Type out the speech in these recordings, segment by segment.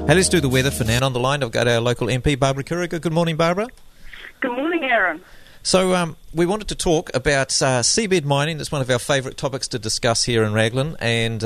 Hey, let's do the weather for now. On the line, I've got our local MP, Barbara Kuriga. Good morning, Barbara. Good morning, Aaron. So we wanted to talk about seabed mining. That's one of our favourite topics to discuss here in Raglan, and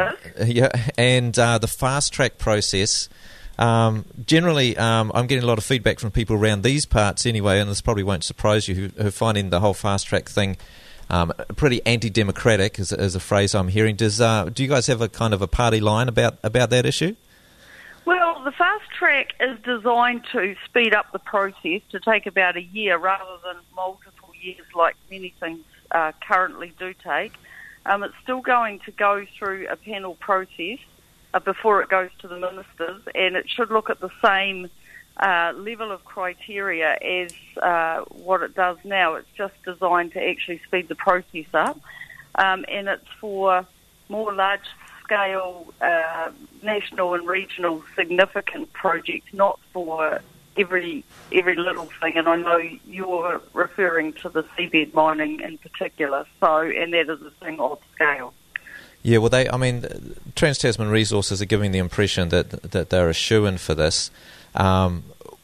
the fast track process. Generally, I'm getting a lot of feedback from people around these parts anyway, and this probably won't surprise you, who are finding the whole fast track thing pretty anti-democratic, is a phrase I'm hearing. Do you guys have a kind of a party line about that issue? Well, the fast track is designed to speed up the process, to take about a year rather than multiple years like many things currently do take. It's still going to go through a panel process before it goes to the ministers, and it should look at the same level of criteria as what it does now. It's just designed to actually speed the process up, and it's for more large-scale national and regional significant projects, not for every little thing. And I know you're referring to the seabed mining in particular, and that is a thing of scale. Yeah, well, Trans-Tasman Resources are giving the impression that they're a shoo-in for this. I'm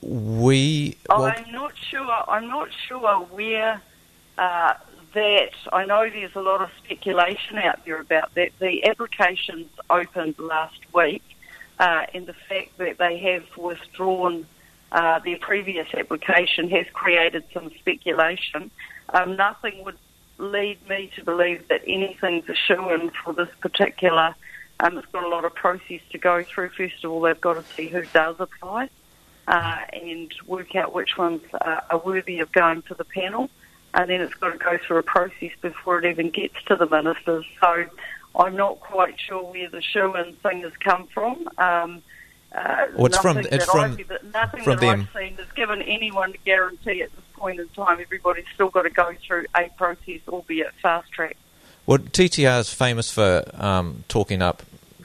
not sure where that. I know there's a lot of speculation out there about that. The applications opened last week, and the fact that they have withdrawn their previous application has created some speculation. Nothing would lead me to believe that anything's a shoo-in for this particular. It's got a lot of process to go through. First of all, they've got to see who does apply and work out which ones are worthy of going to the panel. And then it's got to go through a process before it even gets to the ministers. So I'm not quite sure where the shoo-in thing has come from. Nothing that I've seen has given anyone a guarantee at this point in time. Everybody's still got to go through a process, albeit fast track. Well, TTR is famous for talking up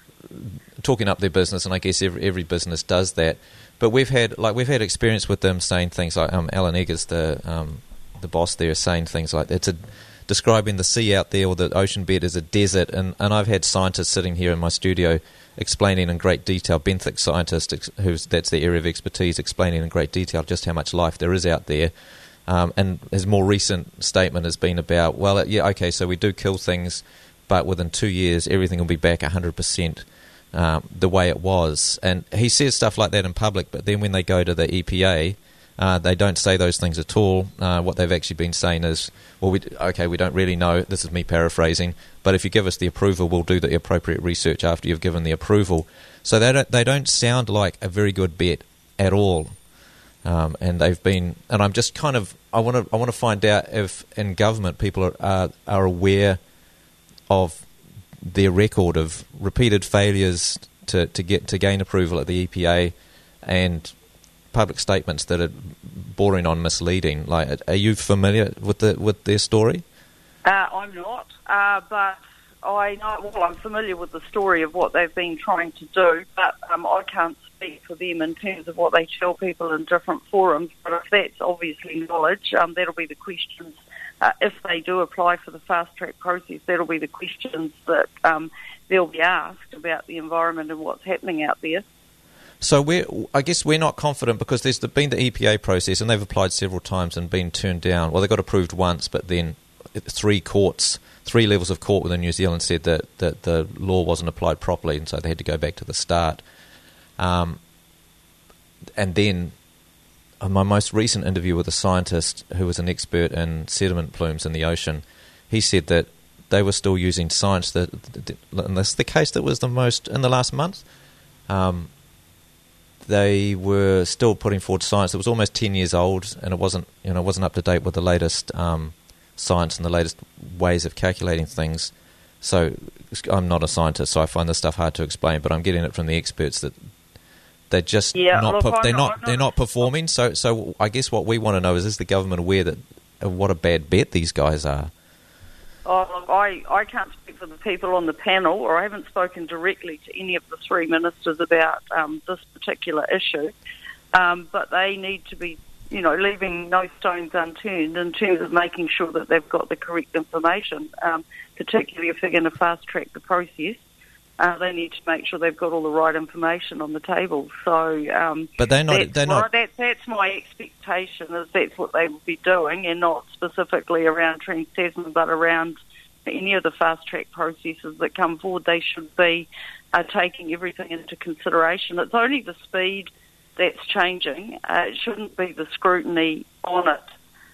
their business, and I guess every business does that. But we've had experience with them saying things like Alan Eggers, the boss there, is saying things like describing the sea out there or the ocean bed as a desert, and I've had scientists sitting here in my studio explaining in great detail, benthic scientists, that's their area of expertise, explaining in great detail just how much life there is out there. And his more recent statement has been about, so we do kill things, but within 2 years everything will be back 100% the way it was. And he says stuff like that in public, but then when they go to the EPA, they don't say those things at all. What they've actually been saying is, we don't really know. This is me paraphrasing, but if you give us the approval, we'll do the appropriate research after you've given the approval. So they don't sound like a very good bet at all. And they've been, and I'm just kind of, I want to find out if in government people are aware of their record of repeated failures to gain approval at the EPA and public statements that are bordering on misleading. Like, are you familiar with their story? I'm not, but I know. Well, I'm familiar with the story of what they've been trying to do, but I can't speak for them in terms of what they tell people in different forums. But if that's obviously knowledge, that'll be the questions. If they do apply for the fast track process, that'll be the questions that they'll be asked about the environment and what's happening out there. So I guess we're not confident because there's been the EPA process and they've applied several times and been turned down. Well, they got approved once, but then three levels of court within New Zealand said that the law wasn't applied properly, and so they had to go back to the start. And then my most recent interview with a scientist who was an expert in sediment plumes in the ocean, he said that they were still using science, and this is the case that was the most in the last month. They were still putting forward science that was almost 10 years old, and it wasn't up to date with the latest science and the latest ways of calculating things. So I'm not a scientist, so I find this stuff hard to explain. But I'm getting it from the experts that they're just they're not performing. So I guess what we want to know is the government aware of what a bad bet these guys are? Oh, look, I can't speak for the people on the panel, or I haven't spoken directly to any of the three ministers about this particular issue. But they need to be, leaving no stones unturned in terms of making sure that they've got the correct information, particularly if they're going to fast-track the process. They need to make sure they've got all the right information on the table. So, but they're not. That's my expectation. Is that's what they will be doing, and not specifically around Trans Tasman, but around any of the fast track processes that come forward. They should be taking everything into consideration. It's only the speed that's changing. It shouldn't be the scrutiny on it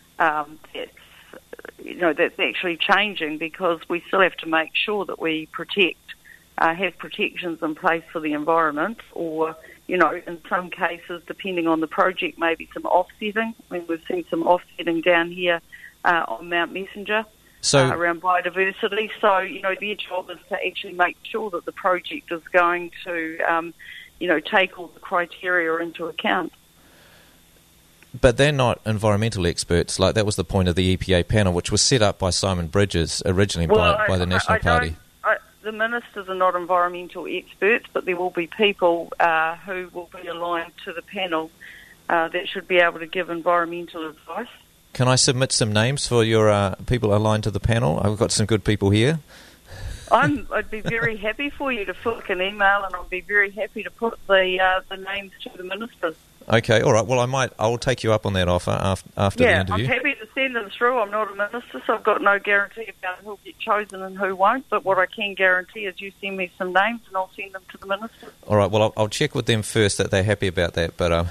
that's actually changing, because we still have to make sure that we have protections in place for the environment, or, in some cases, depending on the project, maybe some offsetting. I mean, we've seen some offsetting down here on Mount Messenger around biodiversity. So, their job is to actually make sure that the project is going to, take all the criteria into account. But they're not environmental experts. Like, that was the point of the EPA panel, which was set up by Simon Bridges originally by the National Party. The ministers are not environmental experts, but there will be people who will be aligned to the panel that should be able to give environmental advice. Can I submit some names for your people aligned to the panel? I've got some good people here. I'd be very happy for you to flick an email, and I'd be very happy to put the names to the ministers. Okay, all right. Well, I will take you up on that offer after the interview. I'm happy to send them through. I'm not a minister, so I've got no guarantee about who'll get chosen and who won't. But what I can guarantee is you send me some names, and I'll send them to the minister. All right. Well, I'll check with them first that they're happy about that. But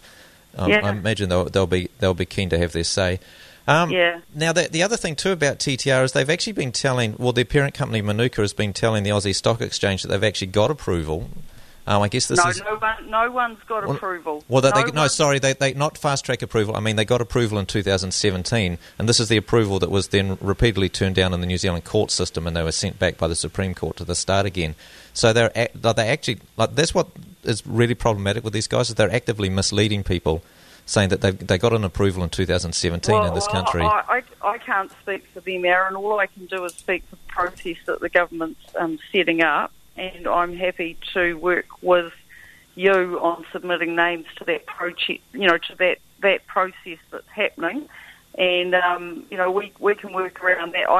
I imagine they'll be keen to have their say. Now, the other thing too about TTR is they've actually been telling, their parent company Manuka has been telling the Aussie Stock Exchange that they've actually got approval. I guess this is... No one's got approval. Well, they not fast-track approval. I mean, they got approval in 2017, and this is the approval that was then repeatedly turned down in the New Zealand court system, and they were sent back by the Supreme Court to the start again. So they actually... that's what is really problematic with these guys, is they're actively misleading people, saying that they got an approval in 2017 in this country. I can't speak for them, Aaron. All I can do is speak for the process that the government's setting up. And I'm happy to work with you on submitting names to that project, to that process that's happening. And we can work around that.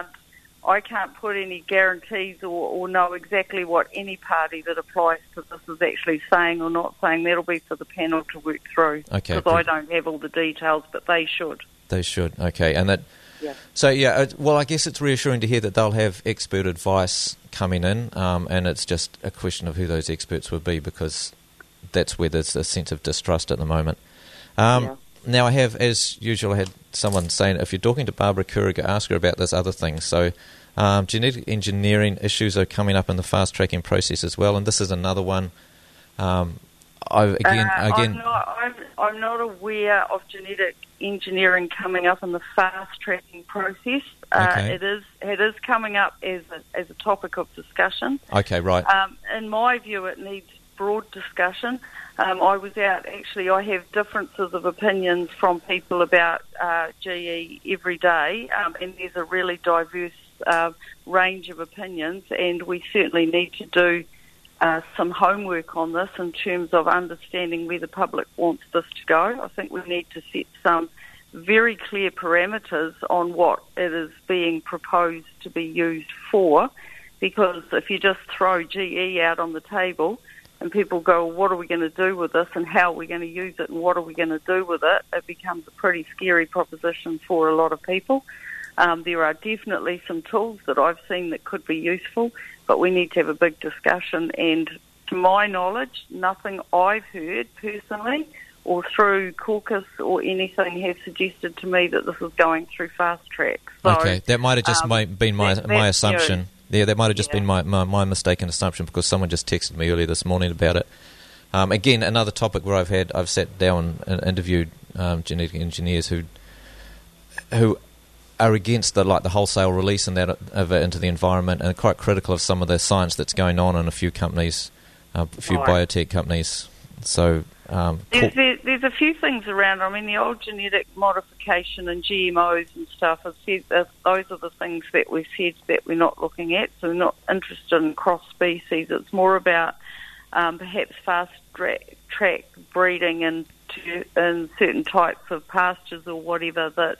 I can't put any guarantees or know exactly what any party that applies to this is actually saying or not saying. That'll be for the panel to work through. Okay. Because I don't have all the details, but they should. They should. Okay, and that. Yeah. So I guess it's reassuring to hear that they'll have expert advice coming in, and it's just a question of who those experts would be, because that's where there's a sense of distrust at the moment. Now, I have, as usual, I had someone saying, if you're talking to Barbara Kuriger, ask her about this other thing. So genetic engineering issues are coming up in the fast-tracking process as well, and this is another one. I'm not aware of genetic engineering coming up in the fast-tracking process. Okay. It is coming up as a topic of discussion. Okay, right. In my view, it needs broad discussion. I was out, actually, I have differences of opinions from people about GE every day, and there's a really diverse range of opinions, and we certainly need to do some homework on this in terms of understanding where the public wants this to go. I think we need to set some very clear parameters on what it is being proposed to be used for, because if you just throw GE out on the table and people go, what are we going to do with this, and how are we going to use it, and what are we going to do with it, it becomes a pretty scary proposition for a lot of people. There are definitely some tools that I've seen that could be useful, but we need to have a big discussion, and to my knowledge, nothing I've heard personally or through caucus or anything has suggested to me that this is going through fast track. So, okay, that might have just been my assumption. Yeah, that might have just been my mistaken assumption, because someone just texted me earlier this morning about it. Again, another topic where I've sat down and interviewed genetic engineers who are against the wholesale release and that of it into the environment, and are quite critical of some of the science that's going on in a few companies, biotech companies. So there's a few things around. I mean, the old genetic modification and GMOs and stuff have said that those are the things that we've said that we're not looking at. So we're not interested in cross species. It's more about perhaps fast track breeding in certain types of pastures or whatever that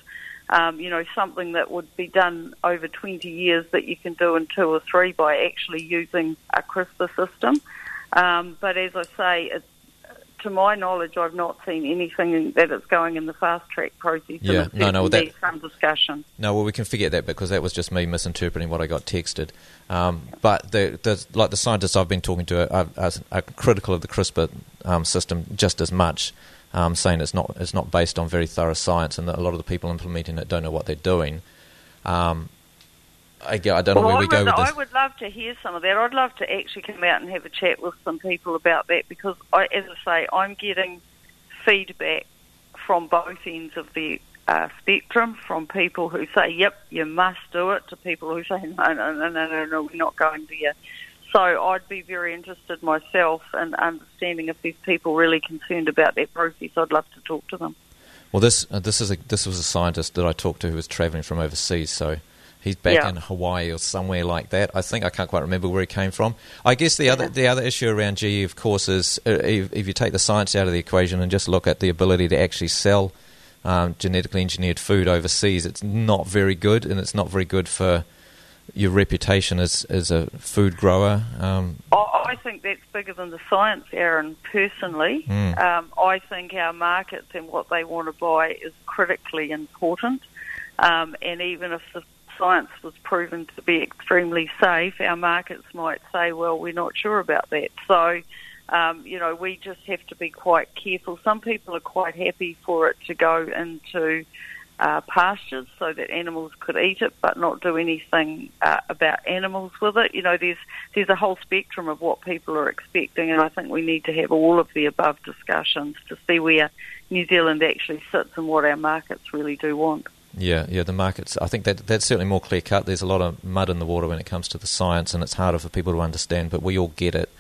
something that would be done over 20 years that you can do in 2 or 3 by actually using a CRISPR system. But as I say, to my knowledge, I've not seen anything that is going in the fast-track process. Yeah, there's some discussion. No, well, we can forget that because that was just me misinterpreting what I got texted. But the scientists I've been talking to are critical of the CRISPR system just as much, saying it's not based on very thorough science, and that a lot of the people implementing it don't know what they're doing. I don't know where we go with this. I would love to hear some of that. I'd love to actually come out and have a chat with some people about that because, as I say, I'm getting feedback from both ends of the spectrum, from people who say, yep, you must do it, to people who say, no, we're not going there. So I'd be very interested myself in understanding if there's people really concerned about that process. I'd love to talk to them. Well, this was a scientist that I talked to who was travelling from overseas, so he's back in Hawaii or somewhere like that. I can't quite remember where he came from. I guess the other issue around GE, of course, is if you take the science out of the equation and just look at the ability to actually sell genetically engineered food overseas, it's not very good, and it's not very good for your reputation as a food grower. I think that's bigger than the science, Aaron, personally. I think our markets and what they want to buy is critically important. And even if the science was proven to be extremely safe, our markets might say, well, we're not sure about that. So, we just have to be quite careful. Some people are quite happy for it to go into pastures so that animals could eat it, but not do anything about animals with it. There's a whole spectrum of what people are expecting, and I think we need to have all of the above discussions to see where New Zealand actually sits and what our markets really do want. Yeah, the markets. I think that's certainly more clear-cut. There's a lot of mud in the water when it comes to the science, and it's harder for people to understand, but we all get it.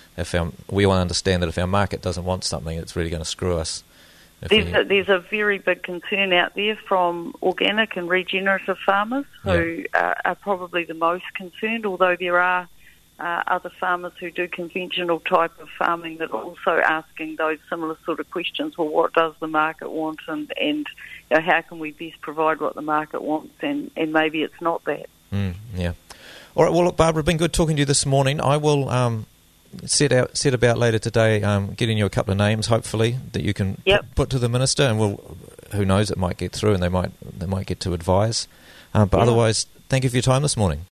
We all understand that if our market doesn't want something, it's really going to screw us. There's a very big concern out there from organic and regenerative farmers who are probably the most concerned, although there are other farmers who do conventional type of farming that are also asking those similar sort of questions. Well, what does the market want, and how can we best provide what the market wants, and maybe it's not that. Yeah. All right, well, look, Barbara, been good talking to you this morning. I will set about later today getting you a couple of names, hopefully, that you can put to the minister, and who knows, it might get through and they might get to advise. But otherwise, thank you for your time this morning.